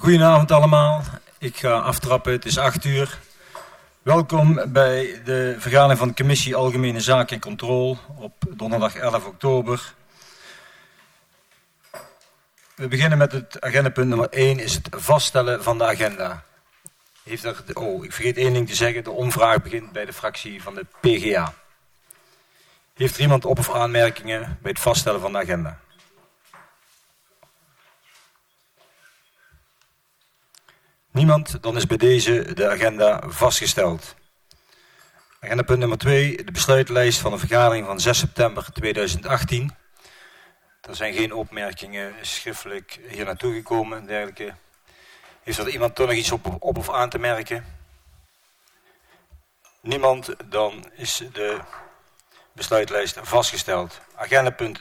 Goedenavond allemaal. Ik ga aftrappen, het is 8:00. Welkom bij de vergadering van de Commissie Algemene Zaken en Controle op donderdag 11 oktober. We beginnen met het agendapunt nummer 1, is het vaststellen van de agenda. Ik vergeet één ding te zeggen, de omvraag begint bij de fractie van de PGA. Heeft er iemand op- of aanmerkingen bij het vaststellen van de agenda? Niemand, dan is bij deze de agenda vastgesteld. Agendapunt nummer 2, de besluitlijst van de vergadering van 6 september 2018. Er zijn geen opmerkingen schriftelijk hier naartoe gekomen en dergelijke. Heeft er iemand toch nog iets op of aan te merken? Niemand, dan is de besluitlijst vastgesteld. Agendapunt